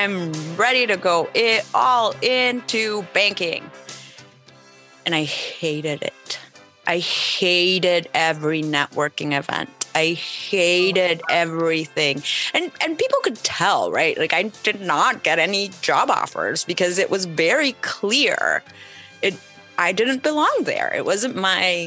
I'm ready to go all into banking. And I hated it. I hated every networking event. I hated everything. And people could tell, right? Like I did not get any job offers because it was very clear. I didn't belong there. It wasn't my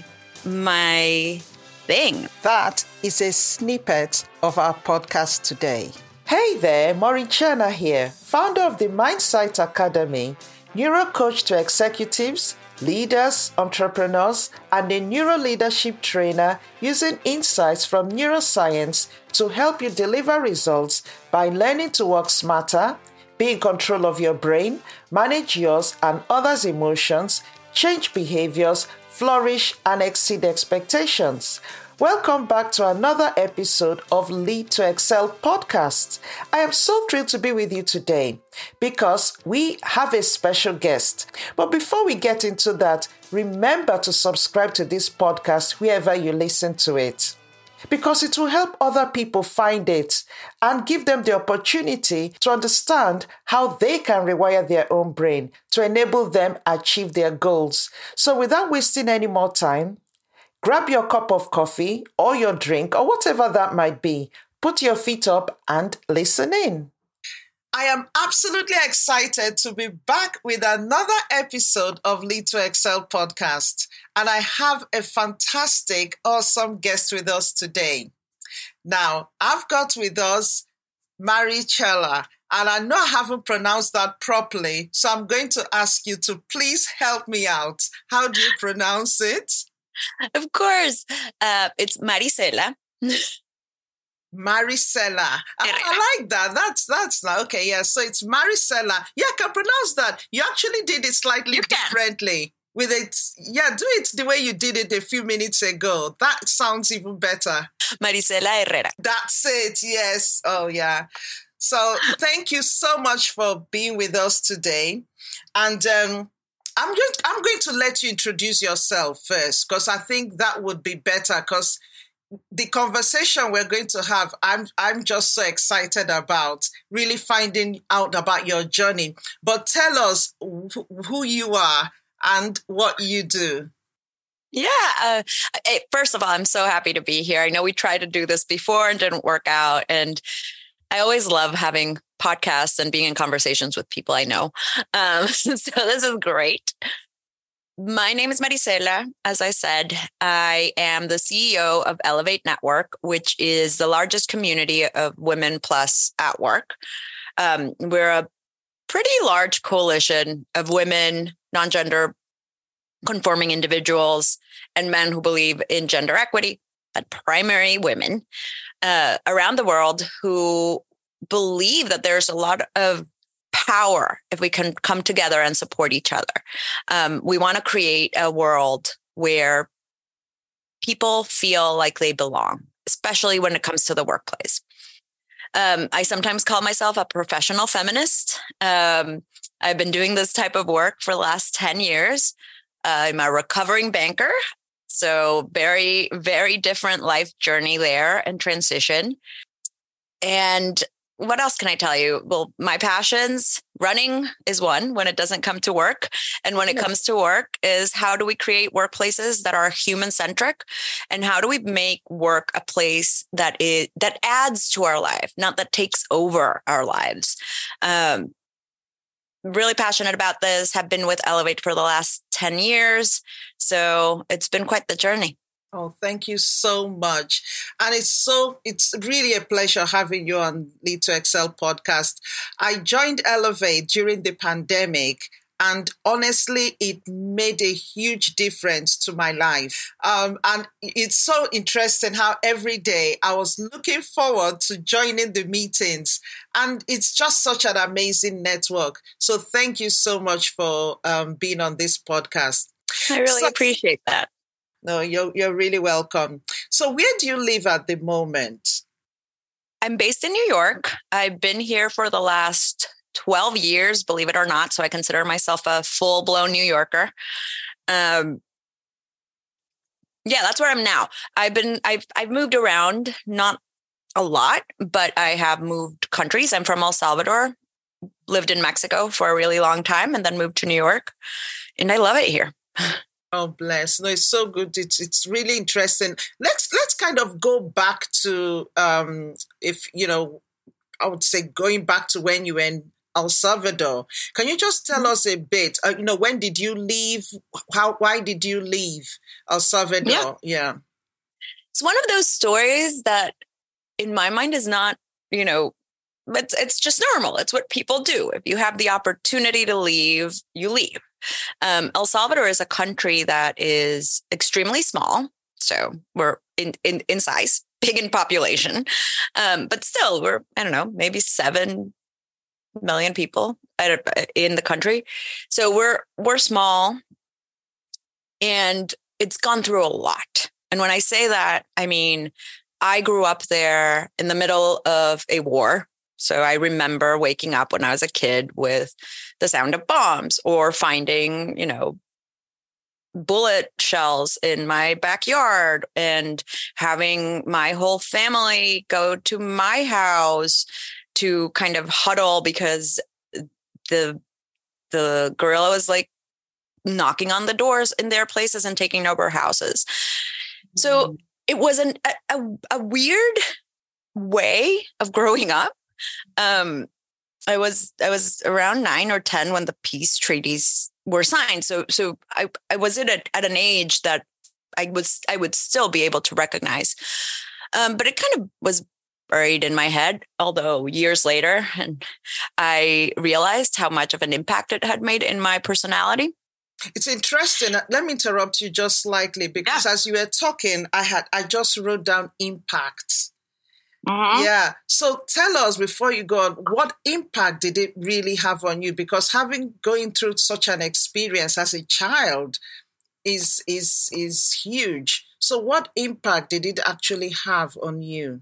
thing. That is a snippet of our podcast today. Hey there, Marichana here, founder of the Mindsight Academy, neuro coach to executives, leaders, entrepreneurs, and a neuro leadership trainer using insights from neuroscience to help you deliver results by learning to work smarter, be in control of your brain, manage yours and others' emotions, change behaviors, flourish, and exceed expectations. Welcome back to another episode of Lead to Excel podcast. I am so thrilled to be with you today because we have a special guest. But before we get into that, remember to subscribe to this podcast wherever you listen to it, because it will help other people find it and give them the opportunity to understand how they can rewire their own brain to enable them achieve their goals. So without wasting any more time, grab your cup of coffee or your drink or whatever that might be. Put your feet up and listen in. I am absolutely excited to be back with another episode of Lead to Excel podcast. And I have a fantastic, awesome guest with us today. Now, I've got with us Marichela, and I know I haven't pronounced that properly, so I'm going to ask you to please help me out. How do you pronounce it? Of course. It's Maricela. Maricela. I like that. That's okay. Yeah. So it's Maricela. Yeah, I can pronounce that. You actually did it slightly differently with it. Yeah, do it the way you did it a few minutes ago. That sounds even better. Maricela Herrera. That's it. Yes. Oh, yeah. So thank you so much for being with us today. And I'm going to let you introduce yourself first, because I think that would be better, because the conversation we're going to have, I'm just so excited about really finding out about your journey. But tell us who you are and what you do. Yeah. First of all, I'm so happy to be here. I know we tried to do this before and didn't work out. And I always love having podcasts and being in conversations with people I know. So this is great. My name is Maricela. As I said, I am the CEO of Elevate Network, which is the largest community of women plus at work. We're a pretty large coalition of women, non-gender conforming individuals, and men who believe in gender equity, but primary women around the world who believe that there's a lot of power if we can come together and support each other. We want to create a world where people feel like they belong, especially when it comes to the workplace. I sometimes call myself a professional feminist. I've been doing this type of work for the last 10 years. I'm a recovering banker. So very, very different life journey there and transition. And what else can I tell you? Well, my passions, running is one when it doesn't come to work. And when it comes to work is how do we create workplaces that are human-centric? And how do we make work a place that adds to our life, not that takes over our lives? Really passionate about this, have been with Elevate for the last 10 years. So it's been quite the journey. Oh, thank you so much. And it's really a pleasure having you on Lead to Excel podcast. I joined Elevate during the pandemic, and honestly, it made a huge difference to my life. And it's so interesting how every day I was looking forward to joining the meetings. And it's just such an amazing network. So thank you so much for being on this podcast. I really appreciate that. No, you're really welcome. So where do you live at the moment? I'm based in New York. I've been here for the last 12 years, believe it or not. So I consider myself a full-blown New Yorker. Yeah, that's where I'm now. I've moved around, not a lot, but I have moved countries. I'm from El Salvador, lived in Mexico for a really long time and then moved to New York. And I love it here. Oh, bless. No, it's so good. It's really interesting. Let's kind of go back to, if, I would say going back to when you were in El Salvador. Can you just tell us a bit, when did you leave? Why did you leave El Salvador? Yeah. It's one of those stories that in my mind is not, it's just normal. It's what people do. If you have the opportunity to leave, you leave. El Salvador is a country that is extremely small. So we're in size, big in population. But still, we're, I don't know, maybe 7 million people in the country. So we're small, and it's gone through a lot. And when I say that, I mean, I grew up there in the middle of a war. So I remember waking up when I was a kid with the sound of bombs or finding, bullet shells in my backyard and having my whole family go to my house to kind of huddle because the guerrilla was like knocking on the doors in their places and taking over houses. So it was a weird way of growing up. I was around 9 or 10 when the peace treaties were signed. So I was at an age that I would still be able to recognize. But it kind of was buried in my head, although years later, and I realized how much of an impact it had made in my personality. It's interesting. Let me interrupt you just slightly because as you were talking, I just wrote down impact. Uh-huh. Yeah. So tell us before you go on, what impact did it really have on you? Because going through such an experience as a child is huge. So what impact did it actually have on you?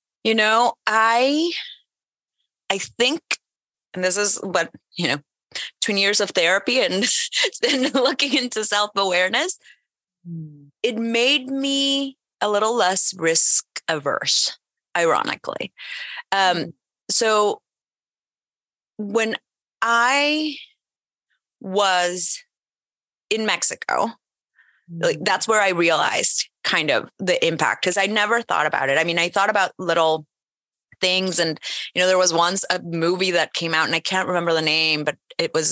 I think, and this is what, between years of therapy and then looking into self-awareness, it made me a little less risk averse, ironically. So when I was in Mexico, that's where I realized kind of the impact, because I never thought about it. I mean, I thought about little things, and there was once a movie that came out, and I can't remember the name, but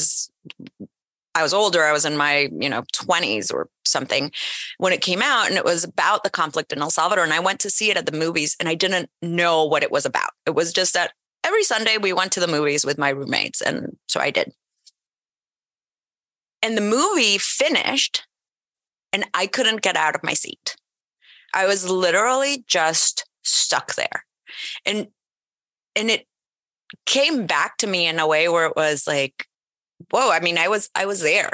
I was older. I was in my 20s or something when it came out, and it was about the conflict in El Salvador. And I went to see it at the movies, and I didn't know what it was about. It was just that every Sunday we went to the movies with my roommates, and so I did. And the movie finished, and I couldn't get out of my seat. I was literally just stuck there. And it came back to me in a way where it was like, whoa, I mean, I was there.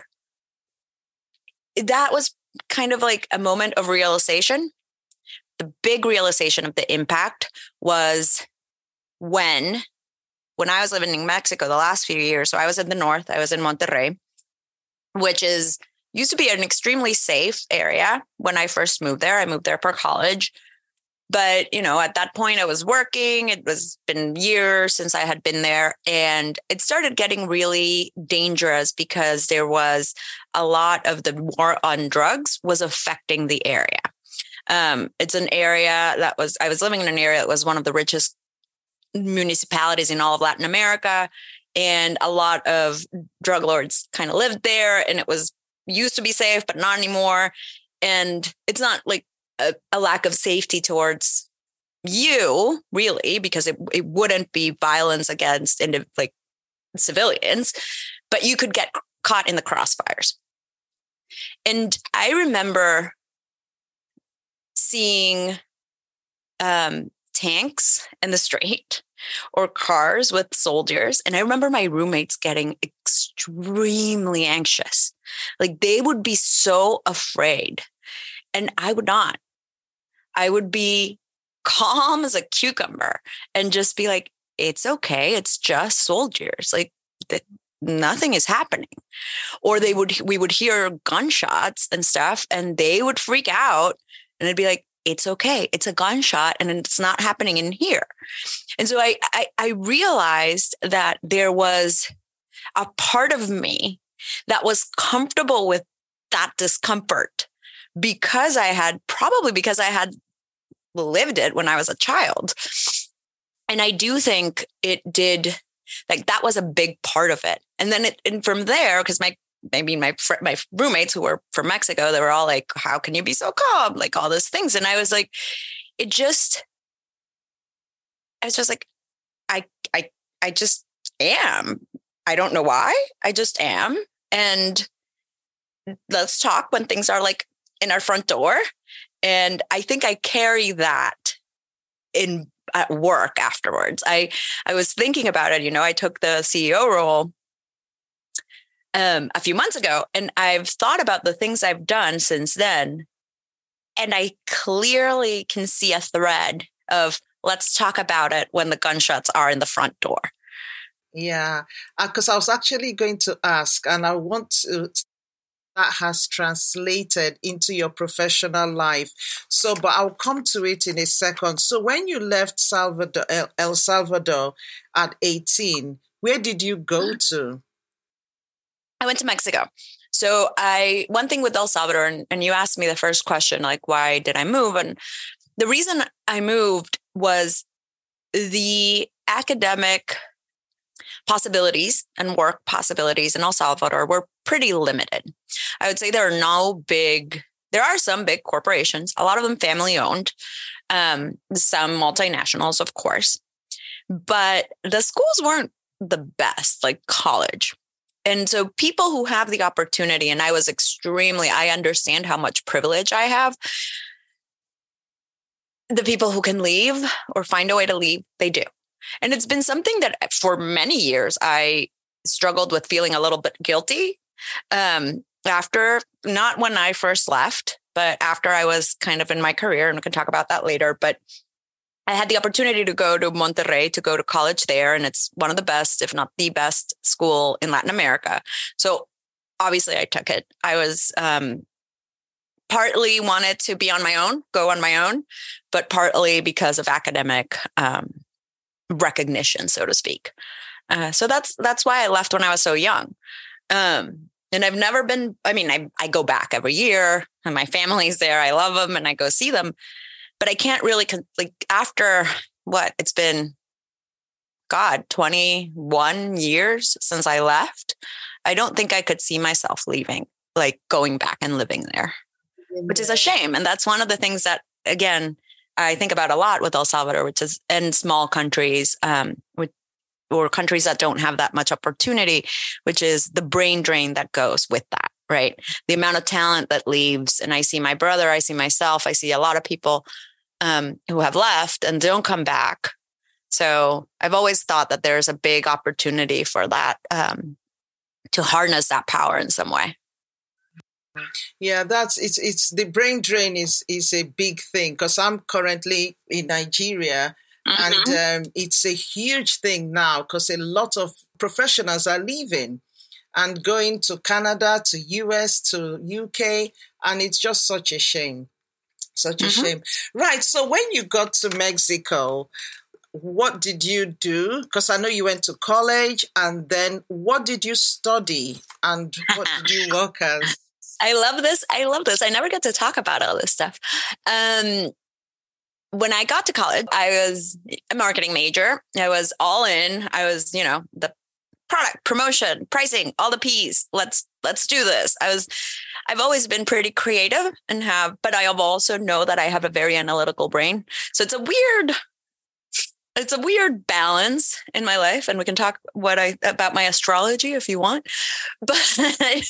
That was kind of like a moment of realization. The big realization of the impact was when I was living in Mexico the last few years. So I was in the north, I was in Monterrey, which used to be an extremely safe area when I first moved there. I moved there for college. But, at that point I was working. It was been years since I had been there. And it started getting really dangerous because there was a lot of the war on drugs was affecting the area. It's an area I was living in an area that was one of the richest municipalities in all of Latin America. And a lot of drug lords kind of lived there. And it used to be safe, but not anymore. And it's not like a lack of safety towards you, really, because it wouldn't be violence against civilians, but you could get caught in the crossfires. And I remember seeing tanks in the street or cars with soldiers. And I remember my roommates getting extremely anxious. Like they would be so afraid. And I would not. I would be calm as a cucumber and just be like, it's okay. It's just soldiers. Like nothing is happening. Or we would hear gunshots and stuff, and they would freak out. And it'd be like, it's okay. It's a gunshot and it's not happening in here. And so I realized that there was a part of me that was comfortable with that discomfort because I had lived it when I was a child. And I do think it did, like that was a big part of it. And then and from there, because my roommates who were from Mexico, they were all like, how can you be so calm? Like all those things. And I was like, I was just like, I just am. I don't know why. I just am. And let's talk when things are like in our front door. And I think I carry that at work afterwards. I was thinking about it. I took the CEO role a few months ago, and I've thought about the things I've done since then. And I clearly can see a thread of let's talk about it when the gunshots are in the front door. Yeah, because I was actually going to ask, and I want to, that has translated into your professional life. So, but I'll come to it in a second. So when you left El Salvador at 18, where did you go to? I went to Mexico. So one thing with El Salvador, and you asked me the first question, like, why did I move? And the reason I moved was the academic possibilities and work possibilities in El Salvador were pretty limited. I would say there are some big corporations, a lot of them family owned, some multinationals, of course, but the schools weren't the best, like college. And so people who have the opportunity, and I understand how much privilege I have. The people who can leave or find a way to leave, they do. And it's been something that for many years, I struggled with feeling a little bit guilty after, not when I first left, but after I was kind of in my career, and we can talk about that later. But I had the opportunity to go to Monterrey, to go to college there. And it's one of the best, if not the best school in Latin America. So obviously I took it. I was partly wanted to go on my own, but partly because of academic recognition, so to speak. So that's why I left when I was so young. And I've never been, I go back every year and my family's there. I love them and I go see them, but I can't really, after it's been, 21 years since I left. I don't think I could see myself leaving, like going back and living there, which is a shame. And that's one of the things that, again, I think about a lot with El Salvador, which is in small countries, or countries that don't have that much opportunity, which is the brain drain that goes with that, right? The amount of talent that leaves. And I see my brother, I see myself, I see a lot of people who have left and don't come back. So I've always thought that there's a big opportunity for that, to harness that power in some way. Yeah, it's the brain drain is a big thing, because I'm currently in Nigeria, and it's a huge thing now because a lot of professionals are leaving and going to Canada, to US, to UK, and it's just such a shame. Such a shame. Right. So when you got to Mexico, what did you do? Because I know you went to college, and then what did you study and what did you work as? I love this. I never get to talk about all this stuff. When I got to college, I was a marketing major. I was all in. I was, the product, promotion, pricing, all the P's. Let's do this. I've always been pretty creative but I also know that I have a very analytical brain. So it's a weird balance in my life. And we can talk about my astrology if you want, but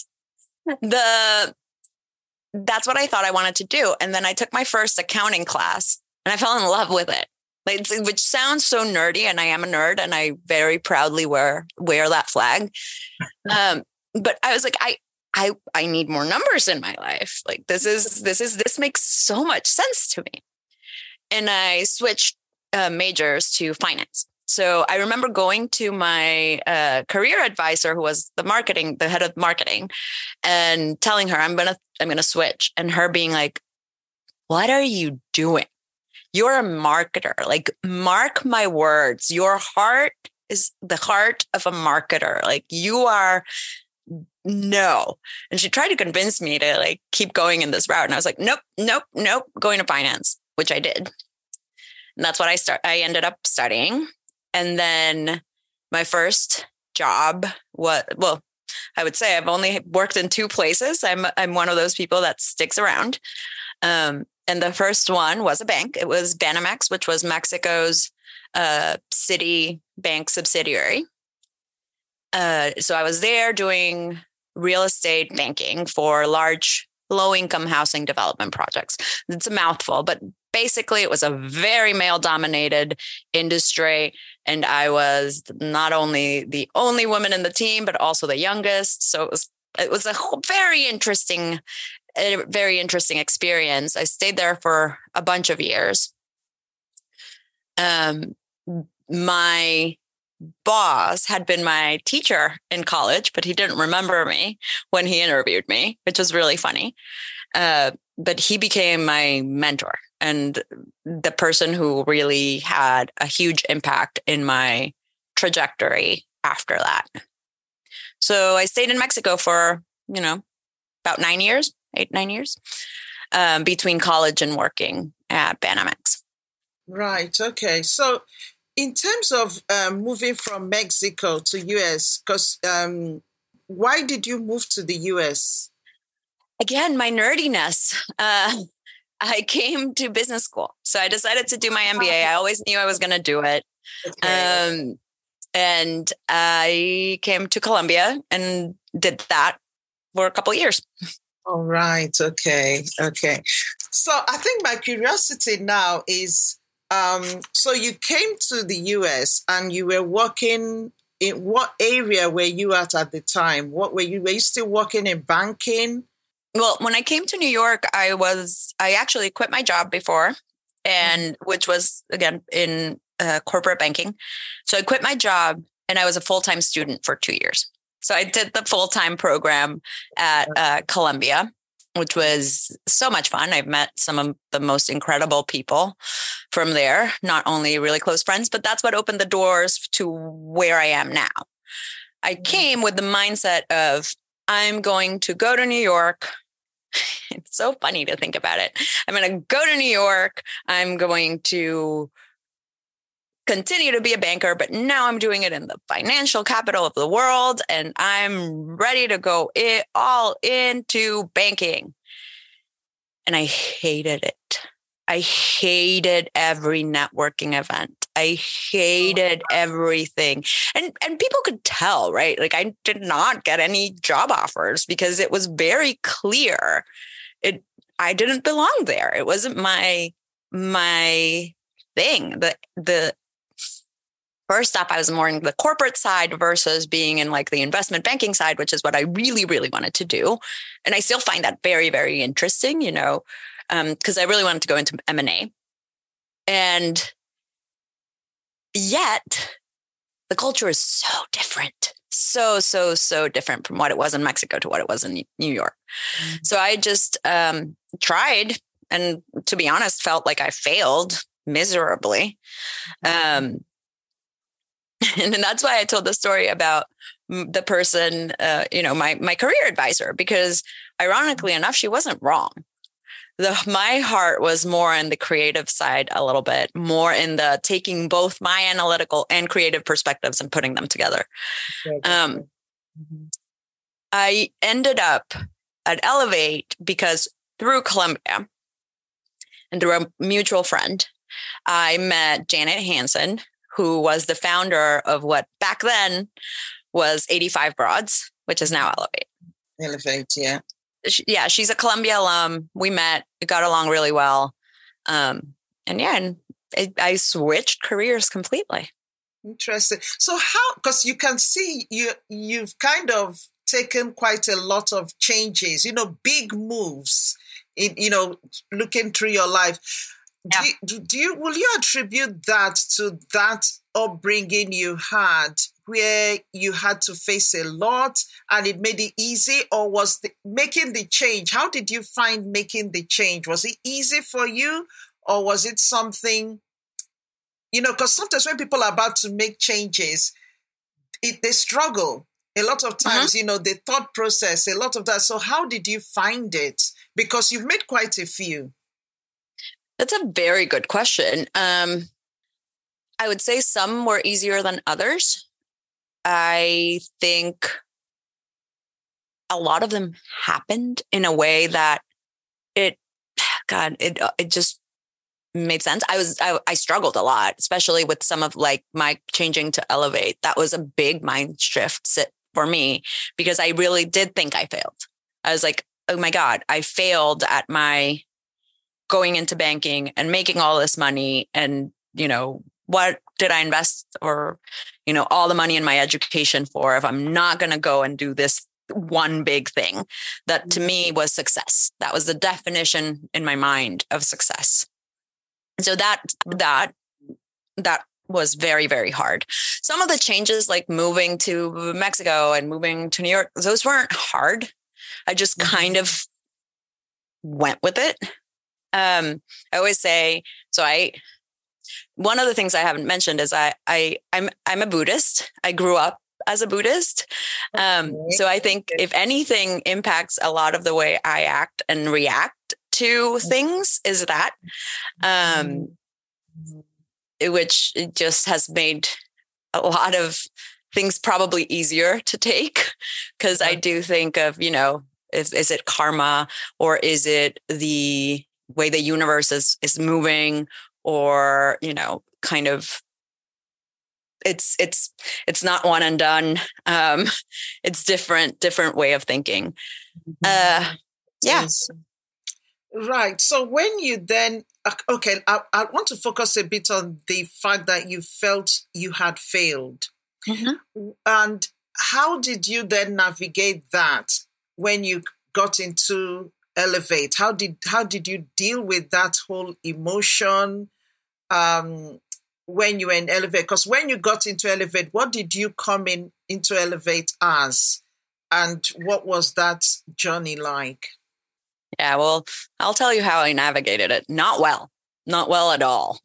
that's what I thought I wanted to do. And then I took my first accounting class and I fell in love with it. Which sounds so nerdy, and I am a nerd, and I very proudly wear that flag. But I was like, I need more numbers in my life. Like this makes so much sense to me. And I switched majors to finance. So I remember going to my career advisor, who was the head of marketing, and telling her I'm gonna switch, and her being like, what are you doing? You're a marketer. Like, mark my words. Your heart is the heart of a marketer. Like, you are, no. And she tried to convince me to like keep going in this route. And I was like, nope, going to finance, which I did. And that's what I ended up studying. And then my first job I would say I've only worked in 2 places. I'm one of those people that sticks around. And the first one was a bank. It was Banamex, which was Mexico's city bank subsidiary. So I was there doing real estate banking for large low-income housing development projects. It's a mouthful, but basically it was a very male-dominated industry. And I was not only the only woman in the team, but also the youngest. So it was a very interesting experience. I stayed there for a bunch of years. My boss had been my teacher in college, but he didn't remember me when he interviewed me, which was really funny. But he became my mentor and the person who really had a huge impact in my trajectory after that. So I stayed in Mexico for, about 9 years, 8-9 years, between college and working at Banamex. Right. Okay. So in terms of moving from Mexico to US, because why did you move to the US? Again, my nerdiness. I came to business school. So I decided to do my MBA. I always knew I was going to do it. Okay. And I came to Columbia and did that for a couple of years. All right. Okay. So I think my curiosity now is, so you came to the US and you were working in what area were you at the time? Were you still working in banking? Well, when I came to New York, I actually quit my job before, and which was again in corporate banking. So I quit my job and I was a full-time student for 2 years. So I did the full-time program at Columbia, which was so much fun. I've met some of the most incredible people from there, not only really close friends, but that's what opened the doors to where I am now. I came with the mindset of, I'm going to go to New York. It's so funny to think about it. I'm going to go to New York. I'm going to continue to be a banker, but now I'm doing it in the financial capital of the world, and I'm ready to go all into banking. And I hated it. I hated every networking event. I hated everything. And people could tell, right? Like, I did not get any job offers because it was very clear I didn't belong there. It wasn't my thing. The first off, I was more in the corporate side versus being in like the investment banking side, which is what I really, really wanted to do. And I still find that very, very interesting, because I really wanted to go into M&A. And yet the culture is so different. So different from what it was in Mexico to what it was in New York. Mm-hmm. So I just tried, and to be honest, felt like I failed miserably. Mm-hmm. And that's why I told the story about the person, my career advisor, because ironically enough, she wasn't wrong. My heart was more in the creative side a little bit, more in the taking both my analytical and creative perspectives and putting them together. I ended up at Elevate because through Columbia and through a mutual friend, I met Janet Hansen, who was the founder of what back then was 85 Broads, which is now Elevate. Elevate, yeah. Yeah, she's a Columbia alum. We met, we got along really well. I switched careers completely. Interesting. So how, because you can see you've kind of taken quite a lot of changes, big moves, looking through your life. Yeah. Will you attribute that to that upbringing you had, where you had to face a lot and it made it easy, or was making the change? How did you find making the change? Was it easy for you, or was it something, because sometimes when people are about to make changes, they struggle a lot of times, the thought process, a lot of that. So how did you find it? Because you've made quite a few. That's a very good question. I would say some were easier than others. I think a lot of them happened in a way that it just made sense. I struggled a lot, especially with some of like my changing to Elevate. That was a big mind shift for me, because I really did think I failed. I was like, oh my God, I failed at my going into banking and making all this money. And, what did I invest or, all the money in my education for if I'm not going to go and do this one big thing that to me was success? That was the definition in my mind of success. So that was very, very hard. Some of the changes, like moving to Mexico and moving to New York, those weren't hard. I just kind of went with it. I always say, one of the things I haven't mentioned is I'm a Buddhist. I grew up as a Buddhist. So I think if anything impacts a lot of the way I act and react to things is that, which just has made a lot of things probably easier to take, because I do think of, is it karma, or is it the way the universe is moving, or, kind of it's not one and done. It's different way of thinking. Yes. Right. So when you then, okay, I want to focus a bit on the fact that you felt you had failed. Mm-hmm. And how did you then navigate that when you got into Elevate? How did you deal with that whole emotion when you were in Elevate? Because when you got into Elevate, what did you come into Elevate as? And what was that journey like? Yeah, well, I'll tell you how I navigated it. Not well at all.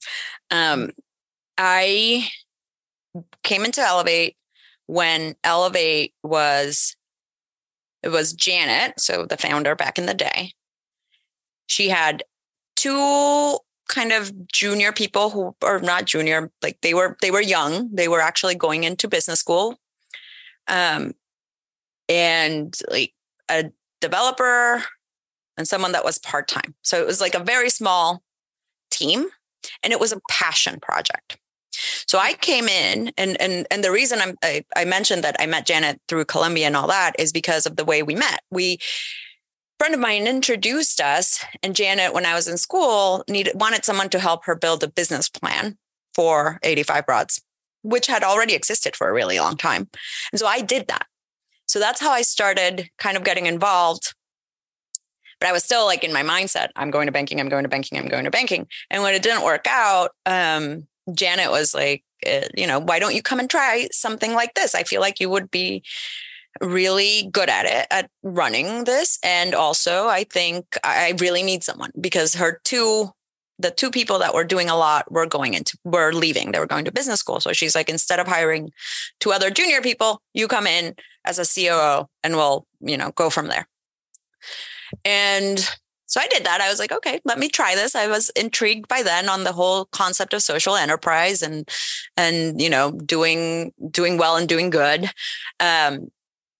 I came into Elevate when Elevate was Janet, so the founder back in the day. She had two kind of junior people who are not junior, like they were young. They were actually going into business school. And like a developer and someone that was part-time. So it was like a very small team, and it was a passion project. So I came in, and the reason I mentioned that I met Janet through Columbia and all that is because of the way we met. A friend of mine introduced us, and Janet, when I was in school, wanted someone to help her build a business plan for 85 Broads, which had already existed for a really long time. And so I did that. So that's how I started kind of getting involved. But I was still like in my mindset, I'm going to banking. And when it didn't work out, Janet was like, why don't you come and try something like this? I feel like you would be really good at it, at running this. And also, I think I really need someone, because the two people that were doing a lot were leaving. They were going to business school. So she's like, instead of hiring two other junior people, you come in as a COO and we'll, go from there. And so I did that. I was like, okay, let me try this. I was intrigued by then on the whole concept of social enterprise and doing well and doing good. And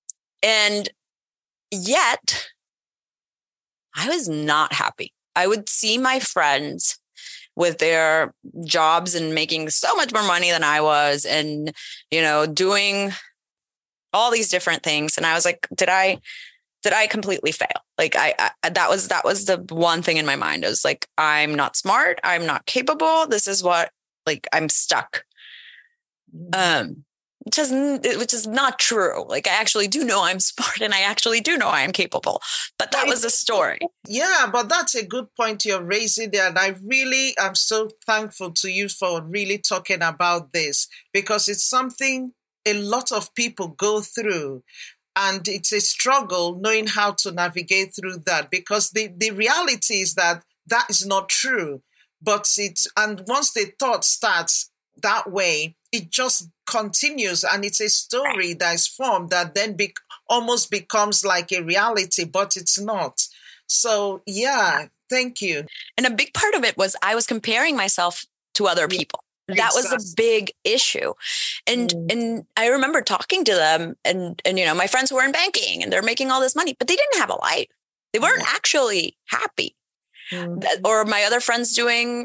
yet I was not happy. I would see my friends with their jobs and making so much more money than I was, and, doing all these different things. And I was like, did I completely fail? Like that was the one thing in my mind. I was like, I'm not smart. I'm not capable. This is what, like, I'm stuck. which is not true. Like, I actually do know I'm smart and I actually do know I am capable. But that was a story. Yeah, but that's a good point you're raising there. And I really am so thankful to you for really talking about this, because it's something a lot of people go through. And it's a struggle knowing how to navigate through that, because the reality is that is not true. But and once the thought starts that way, it just continues, and it's a story that is formed that then almost becomes like a reality, but it's not. So, yeah, thank you. And a big part of it was I was comparing myself to other people. That was a big issue. And I remember talking to them and my friends who were in banking and they're making all this money, but they didn't have a life. They weren't actually happy. Or my other friends doing,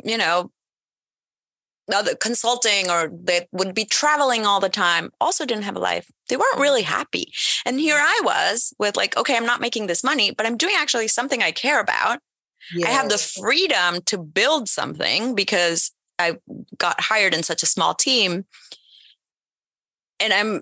other consulting, or they would be traveling all the time, also didn't have a life. They weren't really happy. And here I was with like, okay, I'm not making this money, but I'm doing actually something I care about. Yes. I have the freedom to build something because I got hired in such a small team. And I'm,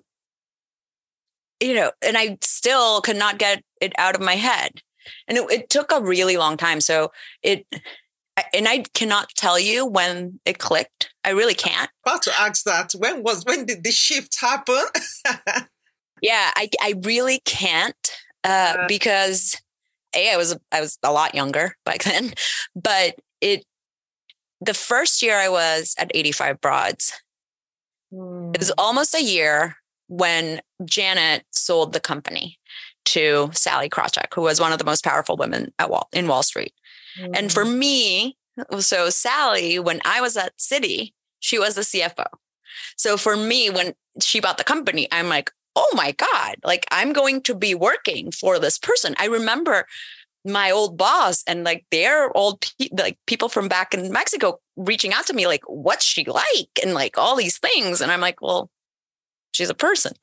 and I still could not get it out of my head. And it took a really long time. So I cannot tell you when it clicked. I really can't. About to ask that. When did the shift happen? Yeah, I really can't because I was a lot younger back then. But the first year I was at 85 Broads, it was almost a year when Janet sold the company to Sally Krawcheck, who was one of the most powerful women in Wall Street. And for me, so Sally, when I was at Citi, she was the CFO. So for me, when she bought the company, I'm like, oh my God, like I'm going to be working for this person. I remember my old boss and like their old people from back in Mexico reaching out to me, like, what's she like? And like all these things. And I'm like, well, she's a person,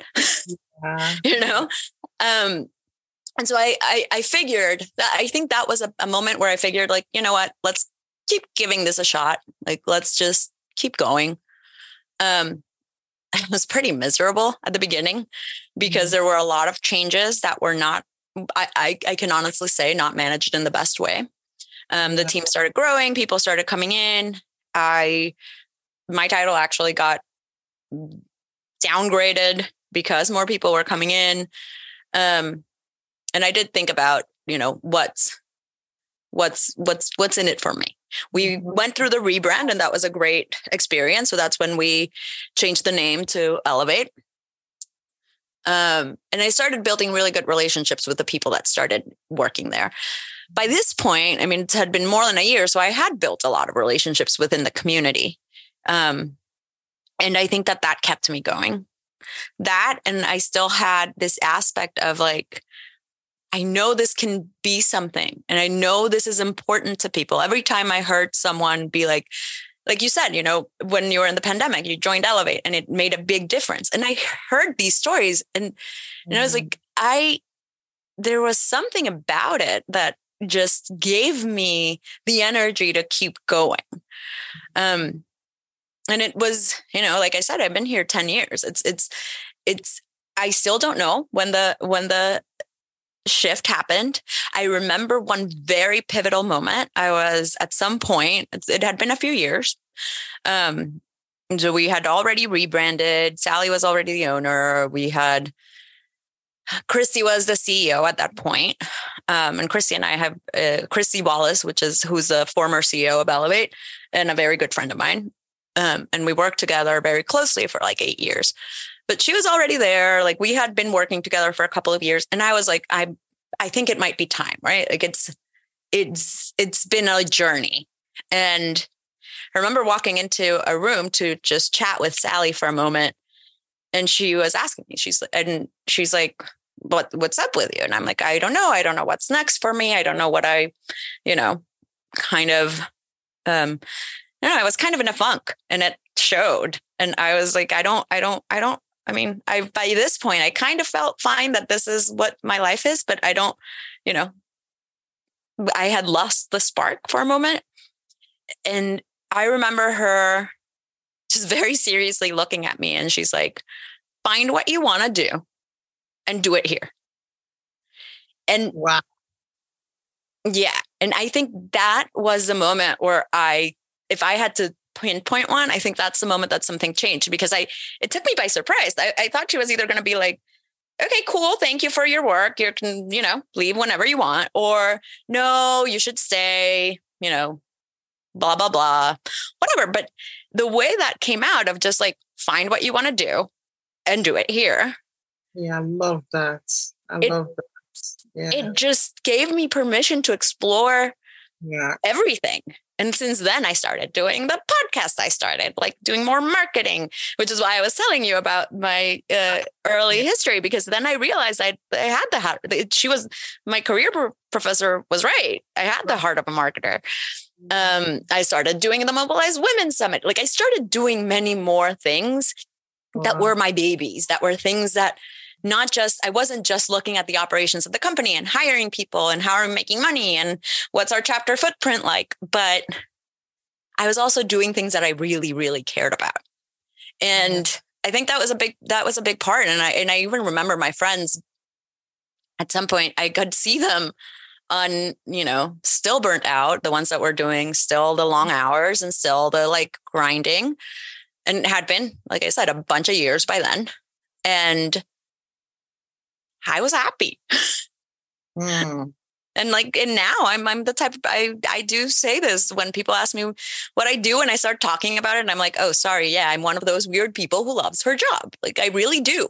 And so I figured that, I think that was a moment where I figured like, you know what, let's keep giving this a shot. Like, let's just keep going. It was pretty miserable at the beginning because there were a lot of changes that were not, I can honestly say, not managed in the best way. The team started growing, people started coming in. My title actually got downgraded because more people were coming in. And I did think about, what's in it for me. We went through the rebrand and that was a great experience. So that's when we changed the name to Elevate. And I started building really good relationships with the people that started working there. By this point, I mean, it had been more than a year. So I had built a lot of relationships within the community. And I think that kept me going. That, and I still had this aspect of like, I know this can be something, and I know this is important to people. Every time I heard someone be like you said, when you were in the pandemic, you joined Elevate and it made a big difference. And I heard these stories and I was like, there was something about it that just gave me the energy to keep going. And it was, like I said, I've been here 10 years. I still don't know when the shift happened. I remember one very pivotal moment. I was at some point, it had been a few years. So we had already rebranded. Sally was already the owner. Christy was the CEO at that point. And Christy and I have Christy Wallace, who's a former CEO of Elevate and a very good friend of mine. And we worked together very closely for like 8 years. But she was already there. Like we had been working together for a couple of years. And I was like, I think it might be time, right? Like it's been a journey. And I remember walking into a room to just chat with Sally for a moment. And she was asking me, she's like, what's up with you? And I'm like, I don't know. I don't know what's next for me. I don't know what I was kind of in a funk and it showed. And I was like, by this point, I kind of felt fine that this is what my life is, but I don't, I had lost the spark for a moment. And I remember her just very seriously looking at me and she's like, find what you want to do and do it here. And wow. Yeah. And I think that was the moment where if I had to pinpoint one, I think that's the moment that something changed, because it took me by surprise. I thought she was either going to be like, okay, cool, thank you for your work. You can, leave whenever you want, or no, you should stay, blah, blah, blah, whatever. But the way that came out of just like, find what you want to do and do it here. Yeah, I love that. I love that. Yeah. It just gave me permission to explore everything. And since then, I started doing the podcast. I started like doing more marketing, which is why I was telling you about my early history, because then I realized I had the heart. My career professor was right. I had the heart of a marketer. I started doing the Mobilize Women Summit. Like I started doing many more things that were my babies, that were things that I wasn't just looking at the operations of the company and hiring people and how are we making money and what's our chapter footprint like, but I was also doing things that I really, really cared about. And I think that was a big part. And I even remember my friends at some point, I could see them on, still burnt out, the ones that were doing still the long hours and still the like grinding, and had been, like I said, a bunch of years by then. And I was happy. And now I'm the type of, I do say this when people ask me what I do and I start talking about it and I'm like, oh, sorry. Yeah. I'm one of those weird people who loves her job. Like I really do.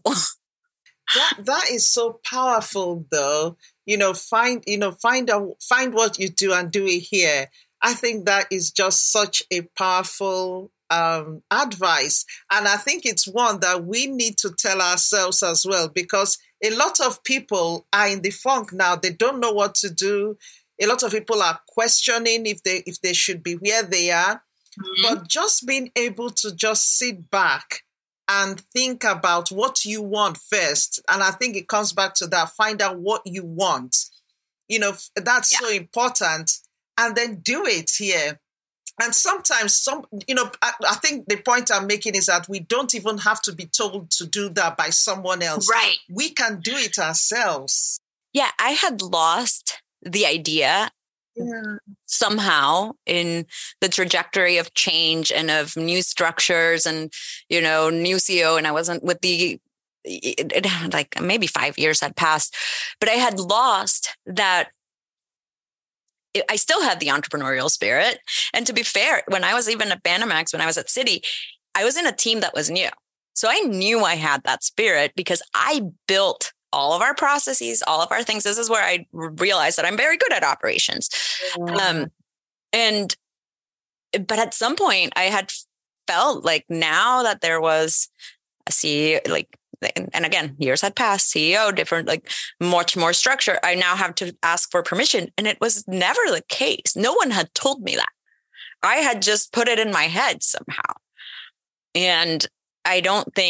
That is so powerful though. Find what you do and do it here. I think that is just such a powerful advice. And I think it's one that we need to tell ourselves as well, because a lot of people are in the funk now. They don't know what to do. A lot of people are questioning if they should be where they are. Mm-hmm. But just being able to just sit back and think about what you want first. And I think it comes back to that. Find out what you want. That's so important. And then do it here. And sometimes I think the point I'm making is that we don't even have to be told to do that by someone else. Right. We can do it ourselves. Yeah. I had lost the idea somehow in the trajectory of change and of new structures and, new CEO. And I wasn't with it had like maybe 5 years had passed, but I had lost that. I still had the entrepreneurial spirit. And to be fair, when I was even at Banamex, when I was at Citi, I was in a team that was new. So I knew I had that spirit because I built all of our processes, all of our things. This is where I realized that I'm very good at operations. But at some point I had felt like now that there was a CEO, and again, years had passed, CEO, different, like much more structure. I now have to ask for permission. And it was never the case. No one had told me that. I had just put it in my head somehow. And I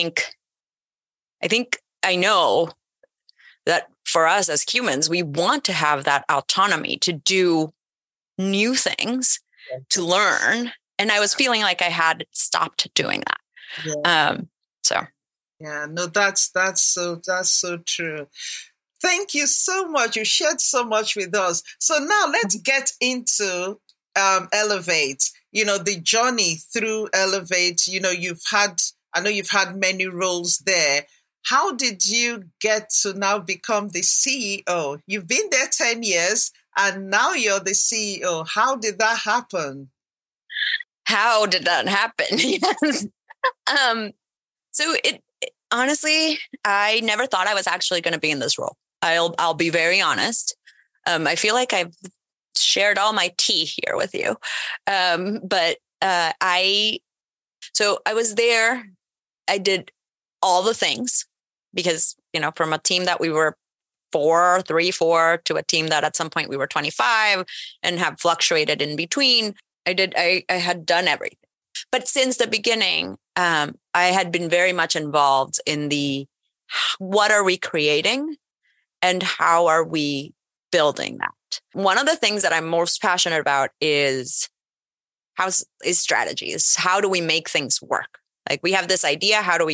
know that for us as humans, we want to have that autonomy to do new things, to learn. And I was feeling like I had stopped doing that. Yeah, no, that's so true. Thank you so much. You shared so much with us. So now let's get into Elevate. The journey through Elevate. I know you've had many roles there. How did you get to now become the CEO? You've been there 10 years and now you're the CEO. How did that happen? How did that happen? Yes. So honestly, I never thought I was actually going to be in this role. I'll be very honest. I feel like I've shared all my tea here with you. But I was there. I did all the things because, from a team that we were 4 to a team that at some point we were 25 and have fluctuated in between. I had done everything. But since the beginning, I had been very much involved in what are we creating and how are we building that? One of the things that I'm most passionate about is strategies. How do we make things work? Like we have this idea, how do we get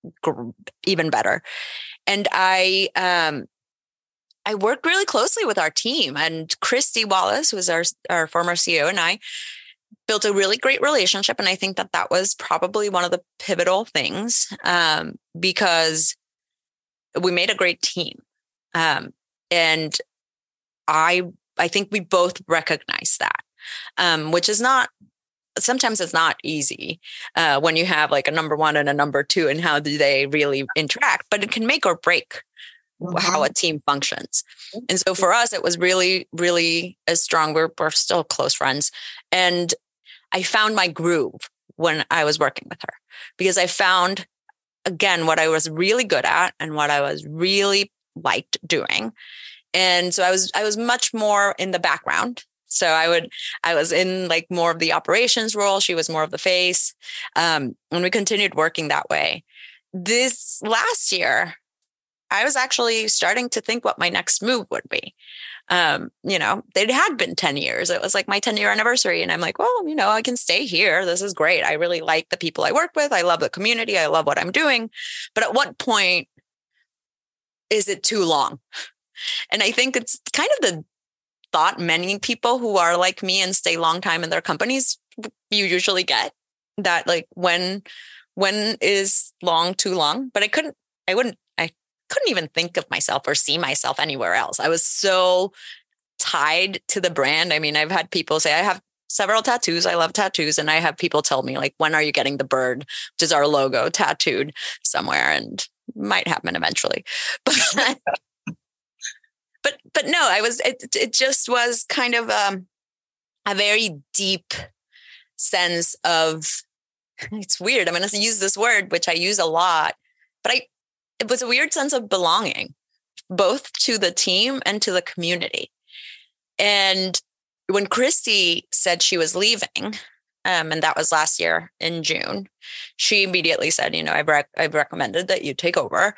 even better. And I worked really closely with our team, and Christy Wallace, who was our former CEO, and I built a really great relationship. And I think that was probably one of the pivotal things, because we made a great team. And I think we both recognize that, which is sometimes it's not easy when you have like a number one and a number two, and how do they really interact, but it can make or break how a team functions. And so for us, it was really, really a strong group. We're still close friends. And I found my groove when I was working with her, because I found, again, what I was really good at and what I was really liked doing. And so I was much more in the background. So I was in like more of the operations role. She was more of the face. And we continued working that way. This last year, I was actually starting to think what my next move would be. It had been 10 years. It was like my 10-year anniversary. And I'm like, well, I can stay here. This is great. I really like the people I work with. I love the community. I love what I'm doing. But at what point is it too long? And I think it's kind of the thought many people who are like me and stay long time in their companies, you usually get that, like, when is long too long? But I couldn't even think of myself or see myself anywhere else. I was so tied to the brand. I mean, I've had people say, I have several tattoos. I love tattoos. And I have people tell me, like, when are you getting the bird, which is our logo, tattooed somewhere? And might happen eventually. But no, it just was kind of a very deep sense of, it's weird. I'm going to use this word, which I use a lot, but it was a weird sense of belonging, both to the team and to the community. And when Christy said she was leaving, and that was last year in June, she immediately said, I've recommended that you take over.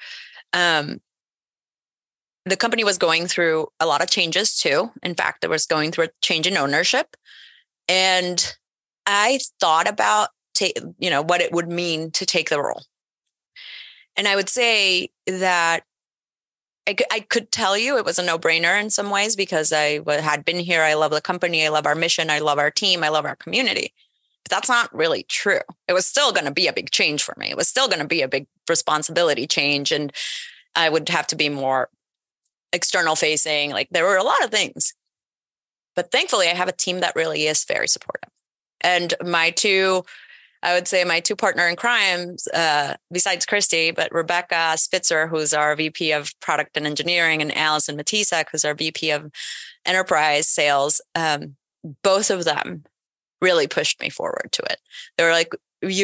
The company was going through a lot of changes too. In fact, it was going through a change in ownership. And I thought about, what it would mean to take the role. And I would say that I could tell you it was a no-brainer in some ways, because I had been here. I love the company. I love our mission. I love our team. I love our community. But that's not really true. It was still going to be a big change for me. It was still going to be a big responsibility change. And I would have to be more external facing. Like, there were a lot of things. But thankfully, I have a team that really is very supportive. And my two partner in crimes, besides Christy, but Rebecca Spitzer, who's our VP of Product and Engineering, and Allison Matisek, who's our VP of Enterprise Sales, both of them really pushed me forward to it. They were like,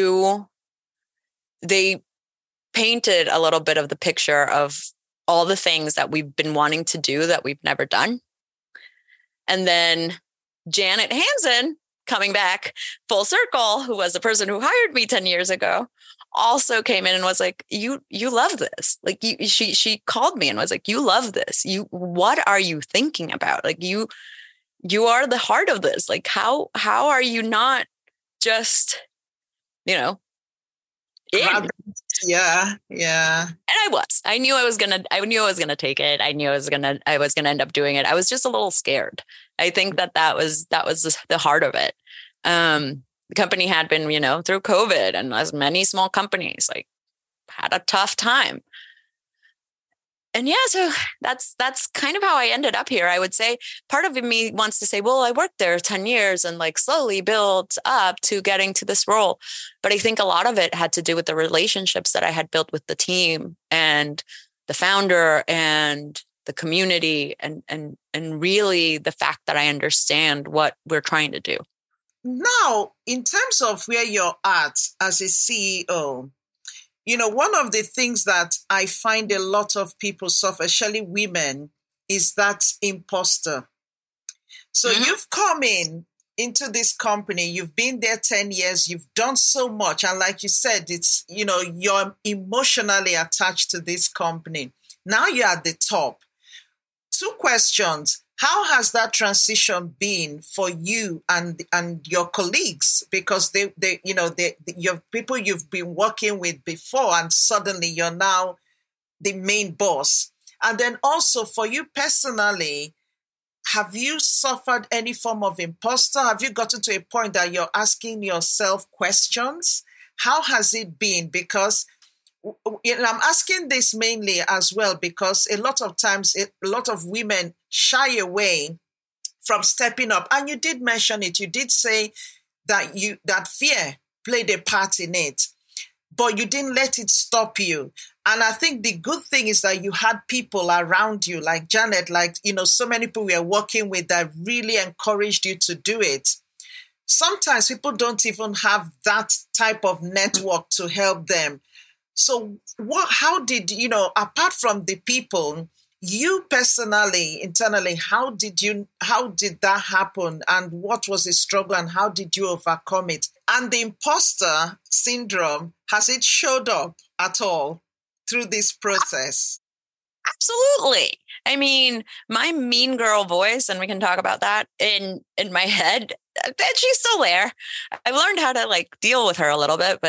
they painted a little bit of the picture of all the things that we've been wanting to do that we've never done. And then Janet Hansen, coming back full circle, who was the person who hired me 10 years ago, also came in and was like, you love this. Like, she called me and was like, you love this. What are you thinking about? Like, you are the heart of this. Like, how are you not just, in? Yeah. And I knew I was going to take it. I knew I was going to end up doing it. I was just a little scared. I think that was the heart of it. The company had been, through COVID, and as many small companies, like, had a tough time. And yeah, so that's kind of how I ended up here. I would say part of me wants to say, well, I worked there 10 years and like slowly built up to getting to this role. But I think a lot of it had to do with the relationships that I had built with the team and the founder and the community, and really the fact that I understand what we're trying to do. Now, in terms of where you're at as a CEO, one of the things that I find a lot of people suffer, especially women, is that imposter. So you've come into this company, you've been there 10 years, you've done so much. And like you said, it's, you're emotionally attached to this company. Now you're at the top. two questions. How has that transition been for you and your colleagues? Because you're people you've been working with before, and suddenly you're now the main boss. And then also for you personally, have you suffered any form of imposter? Have you gotten to a point that you're asking yourself questions? How has it been? Because I'm asking this mainly as well because a lot of times a lot of women shy away from stepping up. And you did mention it. You did say that fear played a part in it, but you didn't let it stop you. And I think the good thing is that you had people around you like Janet, so many people we are working with that really encouraged you to do it. Sometimes people don't even have that type of network to help them. So how did, apart from the people, you personally, internally, how did that happen? And what was the struggle and how did you overcome it? And the imposter syndrome, has it showed up at all through this process? Absolutely. I mean, my mean girl voice, and we can talk about that in my head, she's still there. I've learned how to deal with her a little bit,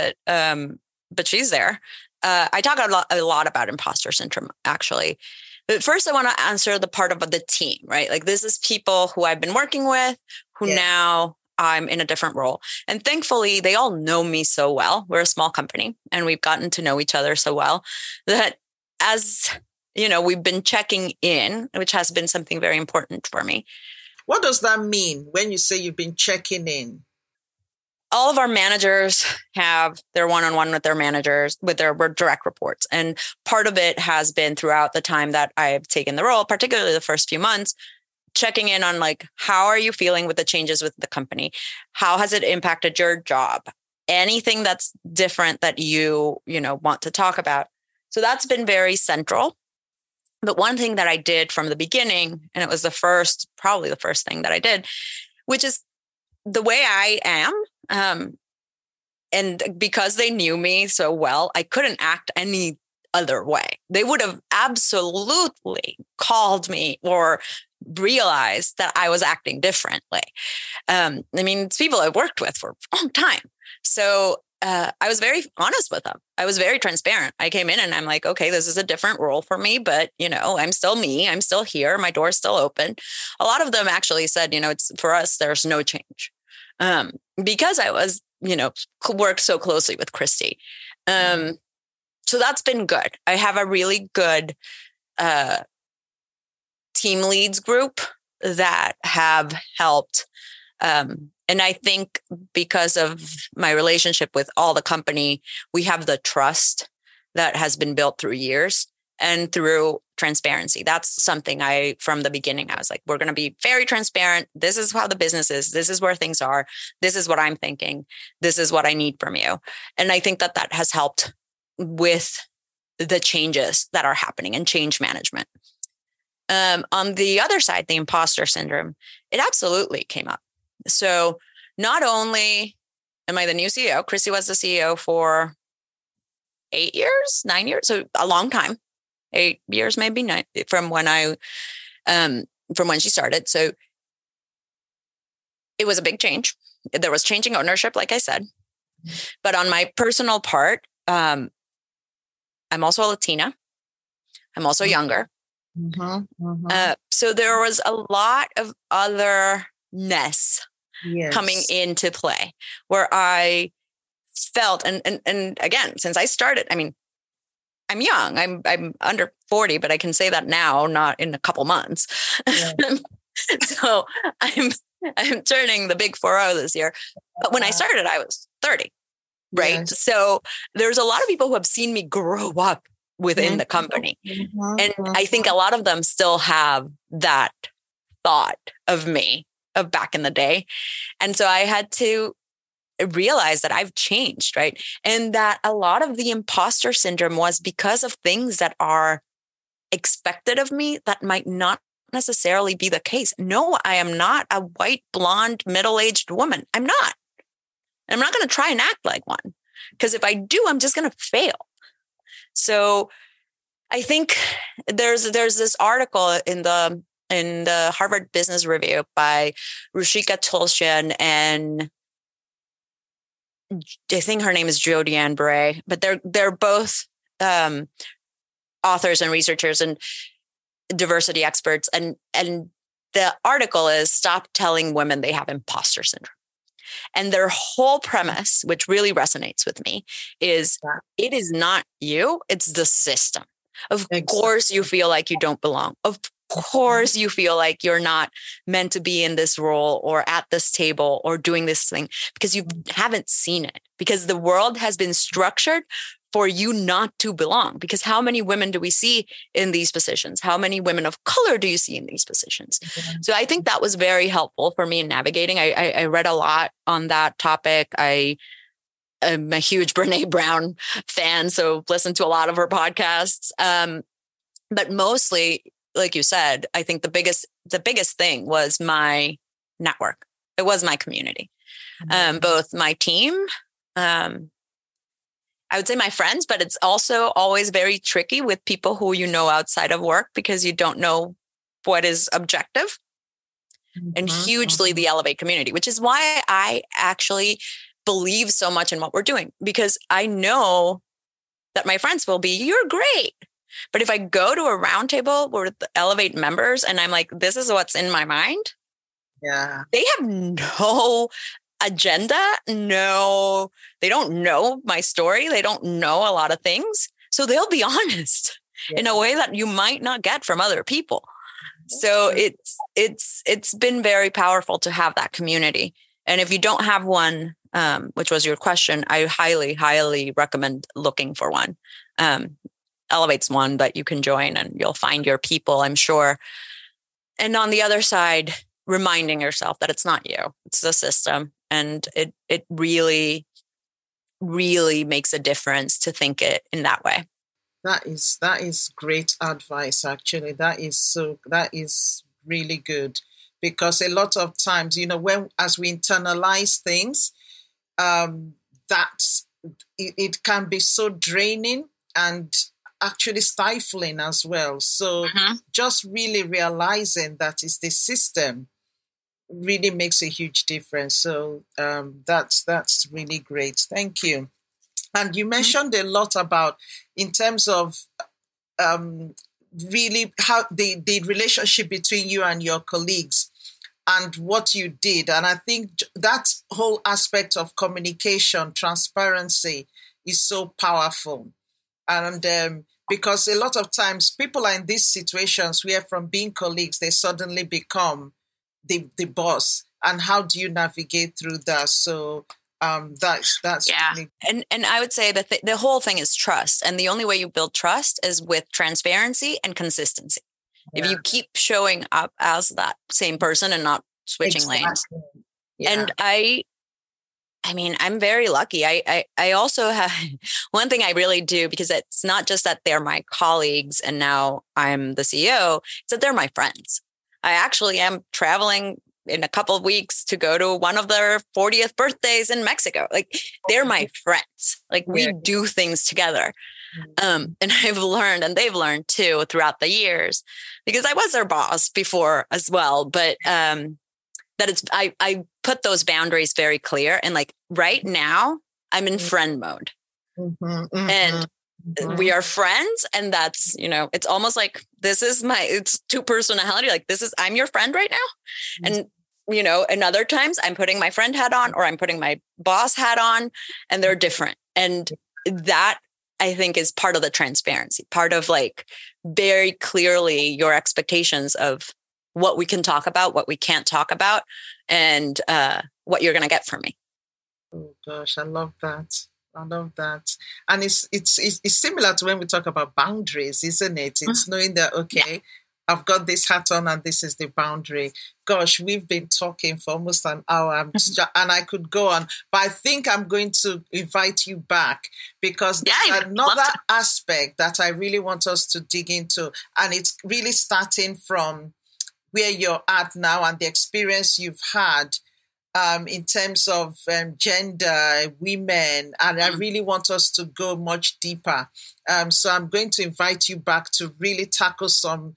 but she's there. I talk a lot about imposter syndrome, actually. But first, I want to answer the part about the team, right? This is people who I've been working with, who now I'm in a different role. And thankfully, they all know me so well. We're a small company, and we've gotten to know each other so well that as, we've been checking in, which has been something very important for me. What does that mean when you say you've been checking in? All of our managers have their one-on-one with their managers, with their direct reports. And part of it has been throughout the time that I've taken the role, particularly the first few months, checking in on how are you feeling with the changes with the company? How has it impacted your job? Anything that's different that you want to talk about. So that's been very central. But one thing that I did from the beginning, and it was probably the first thing that I did, which is the way I am. And because they knew me so well, I couldn't act any other way. They would have absolutely called me or realized that I was acting differently. It's people I've worked with for a long time. So I was very honest with them. I was very transparent. I came in and I'm like, okay, this is a different role for me, but I'm still me. I'm still here. My door's still open. A lot of them actually said, it's for us, there's no change. Because I was, worked so closely with Christy. So that's been good. I have a really good team leads group that have helped. And I think because of my relationship with all the company, we have the trust that has been built through years and through transparency. That's something from the beginning, I was like, we're going to be very transparent. This is how the business is. This is where things are. This is what I'm thinking. This is what I need from you. And I think that has helped with the changes that are happening and change management. On the other side, the imposter syndrome, it absolutely came up. So not only am I the new CEO, Christy was the CEO for 9 years, so a long time. 8 years, maybe 9, from when she started. So it was a big change. There was changing ownership, like I said. But on my personal part, I'm also a Latina. I'm also younger. So there was a lot of otherness coming into play where I felt, and again, since I started, I'm young. I'm under 40, but I can say that now, not in a couple months. Yeah. So I'm turning the big 40 this year. But when I started, I was 30, right? Yes. So there's a lot of people who have seen me grow up within the company. And I think a lot of them still have that thought of me of back in the day. And so I had to realize that I've changed, right? And that a lot of the imposter syndrome was because of things that are expected of me that might not necessarily be the case. No, I am not a white, blonde, middle-aged woman. I'm not. I'm not going to try and act like one, because if I do, I'm just going to fail. So I think there's this article in the Harvard Business Review by Ruchika Tulshyan, and I think her name is Jodianne Bray, but they're both authors and researchers and diversity experts, and the article is Stop Telling Women They Have Imposter Syndrome. And their whole premise, which really resonates with me, is it is not you, it's the system. Of course, you feel like you don't belong. Of course, you feel like you're not meant to be in this role or at this table or doing this thing because you haven't seen it, because the world has been structured for you not to belong. Because how many women do we see in these positions? How many women of color do you see in these positions? Mm-hmm. So I think that was very helpful for me in navigating. I read a lot on that topic. I am a huge Brene Brown fan, so listened to a lot of her podcasts. But mostly, like you said, I think the biggest thing was my network. It was my community, both my team, I would say my friends, but it's also always very tricky with people who you know outside of work because you don't know what is objective. Mm-hmm. And hugely the Elevate community, which is why I actually believe so much in what we're doing, because I know that my friends will be, you're great. But if I go to a roundtable with the Elevate members and I'm like, this is what's in my mind. Yeah. They have no agenda. No, they don't know my story. They don't know a lot of things. So they'll be honest in a way that you might not get from other people. So it's been very powerful to have that community. And if you don't have one, which was your question, I highly, highly recommend looking for one. Elevate's one that you can join and you'll find your people, I'm sure. And on the other side, reminding yourself that it's not you, it's the system. And it really, really makes a difference to think it in that way. That is great advice, actually. That is really good, because a lot of times, as we internalize things, it can be so draining and actually stifling as well. So just really realizing that it's the system really makes a huge difference. So that's really great. Thank you. And you mentioned a lot about, in terms of really how the relationship between you and your colleagues and what you did. And I think that whole aspect of communication, transparency is so powerful. And because a lot of times people are in these situations where from being colleagues, they suddenly become the boss. And how do you navigate through that? So that's really... and I would say that the whole thing is trust, and the only way you build trust is with transparency and consistency. If you keep showing up as that same person and not switching lanes. And I mean, I'm very lucky. I also have one thing I really do, because it's not just that they're my colleagues and now I'm the CEO, it's that they're my friends. I actually am traveling in a couple of weeks to go to one of their 40th birthdays in Mexico. Like, they're my friends. Like, we do things together. And I've learned, and they've learned too throughout the years, because I was their boss before as well. But that it's, I put those boundaries very clear. And like right now I'm in friend mode and we are friends. And that's, it's almost like it's two personality. Like I'm your friend right now. And, and other times I'm putting my friend hat on or I'm putting my boss hat on, and they're different. And that, I think, is part of the transparency, part of like very clearly your expectations of what we can talk about, what we can't talk about, and what you're going to get from me. Oh gosh, I love that. And it's similar to when we talk about boundaries, isn't it? It's knowing that, okay, I've got this hat on and this is the boundary. Gosh, we've been talking for almost an hour and I could go on, but I think I'm going to invite you back, because there's another aspect that I really want us to dig into. And it's really starting from where you're at now and the experience you've had in terms of gender, women, and I really want us to go much deeper. So I'm going to invite you back to really tackle some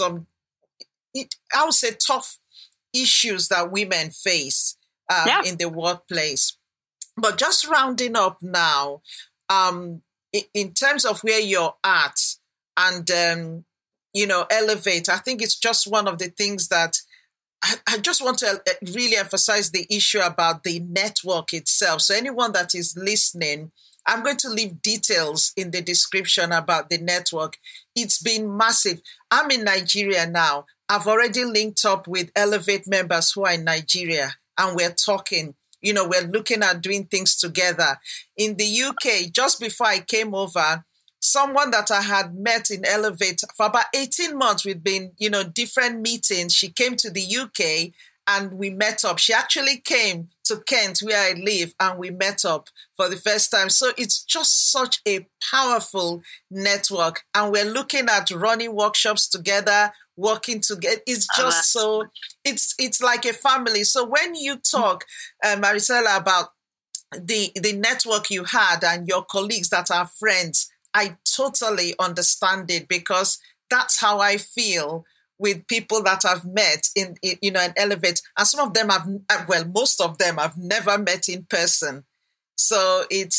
I would say tough issues that women face in the workplace. But just rounding up now, in terms of where you're at and, Elevate, I think it's just one of the things that I just want to really emphasize the issue about the network itself. So anyone that is listening, I'm going to leave details in the description about the network. It's been massive. I'm in Nigeria now. I've already linked up with Elevate members who are in Nigeria, and we're talking. We're looking at doing things together. In the UK, just before I came over, someone that I had met in Elevate for about 18 months, we'd been, different meetings. She came to the UK and we met up. She actually came to Kent, where I live, and we met up for the first time. So it's just such a powerful network. And we're looking at running workshops together, working together. It's just so, it's like a family. So when you talk, Maricela, about the network you had and your colleagues that are friends, I totally understand it, because that's how I feel with people that I've met in Elevate. And some of them most of them I've never met in person. So it's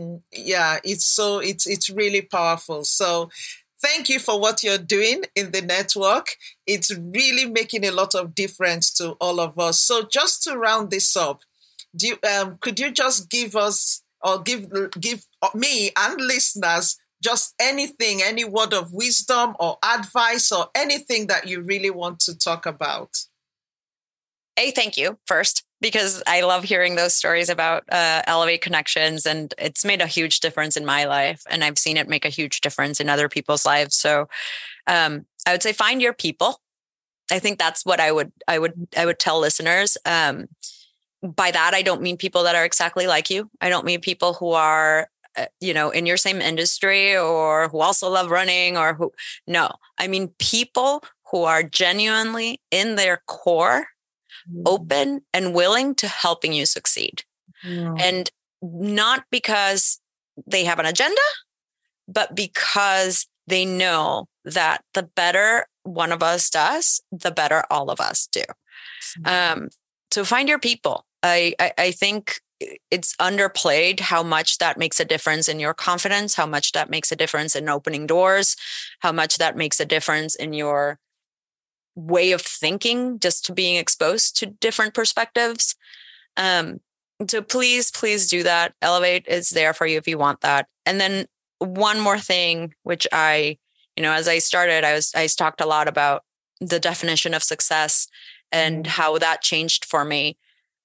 it's really powerful. So thank you for what you're doing in the network. It's really making a lot of difference to all of us. So just to round this up, could you just give us, or give me and listeners, just anything, any word of wisdom or advice or anything that you really want to talk about? Thank you first, because I love hearing those stories about Elevate Connections, and it's made a huge difference in my life, and I've seen it make a huge difference in other people's lives. So I would say find your people. I think that's what I would tell listeners. By that, I don't mean people that are exactly like you. I don't mean people who are in your same industry or who also love running no, I mean people who are genuinely in their core, open and willing to helping you succeed. And not because they have an agenda, but because they know that the better one of us does, the better all of us do. So find your people. I think it's underplayed how much that makes a difference in your confidence, how much that makes a difference in opening doors, how much that makes a difference in your way of thinking, just to being exposed to different perspectives. So please do that. Elevate is there for you if you want that. And then one more thing, which as I started, I talked a lot about the definition of success and how that changed for me.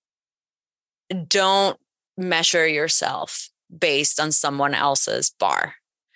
Don't measure yourself based on someone else's bar.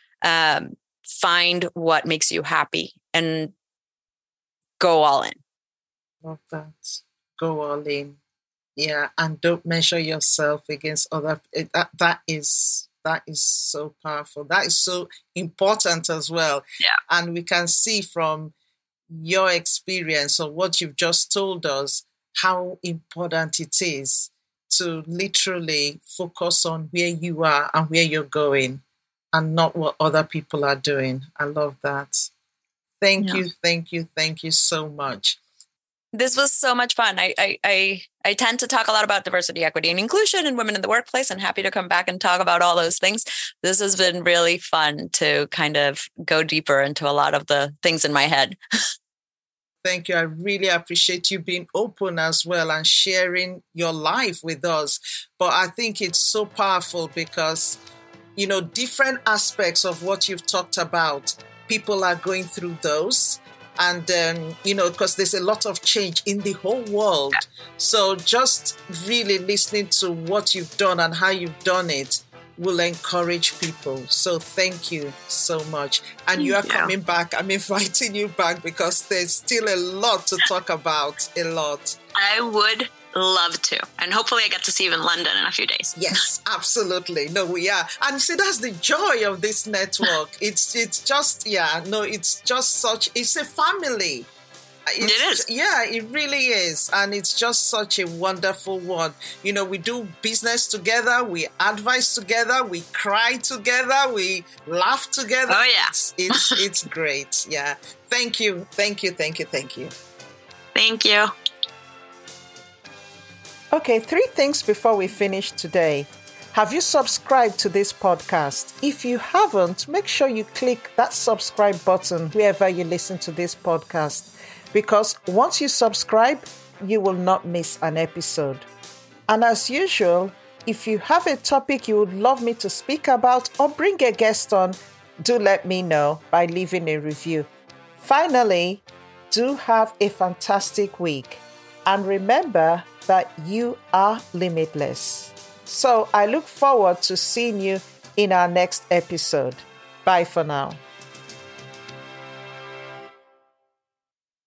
Find what makes you happy and go all in. Love that. Go all in. Yeah. And don't measure yourself against other. That is so powerful. That is so important as well. Yeah. And we can see from your experience or what you've just told us how important it is to literally focus on where you are and where you're going and not what other people are doing. I love that. Thank you so much. This was so much fun. I tend to talk a lot about diversity, equity, and inclusion and women in the workplace, and happy to come back and talk about all those things. This has been really fun to kind of go deeper into a lot of the things in my head. Thank you. I really appreciate you being open as well and sharing your life with us. But I think it's so powerful because, different aspects of what you've talked about, people are going through those. And, because there's a lot of change in the whole world. So just really listening to what you've done and how you've done it will encourage people. So thank you so much. And you are coming back. I'm inviting you back because there's still a lot to talk about. A lot. I would love to. And hopefully I get to see you in London in a few days. Yes, absolutely. No, we are. And see, that's the joy of this network. It's just such, it's a family. It is. Yeah, it really is. And it's just such a wonderful one. You know, we do business together, we advise together, we cry together, we laugh together. Oh, yeah. It's great. Yeah. Thank you. Thank you. Okay, 3 things before we finish today. Have you subscribed to this podcast? If you haven't, make sure you click that subscribe button wherever you listen to this podcast, because once you subscribe, you will not miss an episode. And as usual, if you have a topic you would love me to speak about or bring a guest on, do let me know by leaving a review. Finally, do have a fantastic week. And remember that you are limitless. So I look forward to seeing you in our next episode. Bye for now.